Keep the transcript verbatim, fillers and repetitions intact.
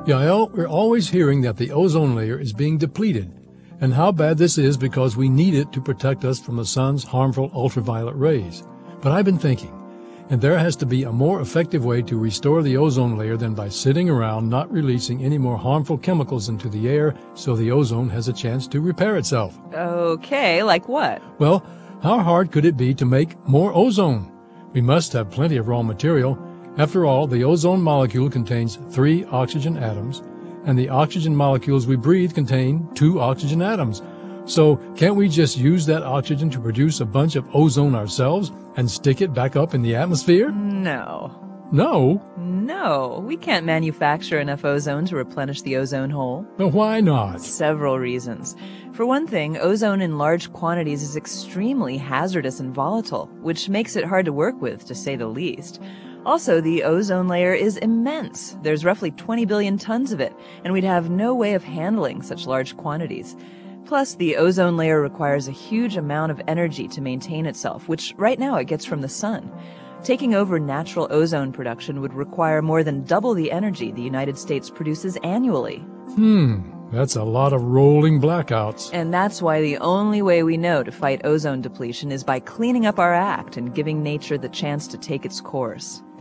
Yael, we're always hearing that the ozone layer is being depleted, and how bad this is because we need it to protect us from the sun's harmful ultraviolet rays. But I've been thinking, and there has to be a more effective way to restore the ozone layer than by sitting around not releasing any more harmful chemicals into the air so the ozone has a chance to repair itself. Okay, like what? Well, how hard could it be to make more ozone? We must have plenty of raw material. After all, the ozone molecule contains three oxygen atoms, and the oxygen molecules we breathe contain two oxygen atoms. So can't we just use that oxygen to produce a bunch of ozone ourselves and stick it back up in the atmosphere? No. No? No, we can't manufacture enough ozone to replenish the ozone hole. But why not? Several reasons. For one thing, ozone in large quantities is extremely hazardous and volatile, which makes it hard to work with, to say the least. Also, the ozone layer is immense. There's roughly twenty billion tons of it, and we'd have no way of handling such large quantities. Plus, the ozone layer requires a huge amount of energy to maintain itself, which right now it gets from the sun. Taking over natural ozone production would require more than double the energy the United States produces annually. Hmm, that's a lot of rolling blackouts. And that's why the only way we know to fight ozone depletion is by cleaning up our act and giving nature the chance to take its course.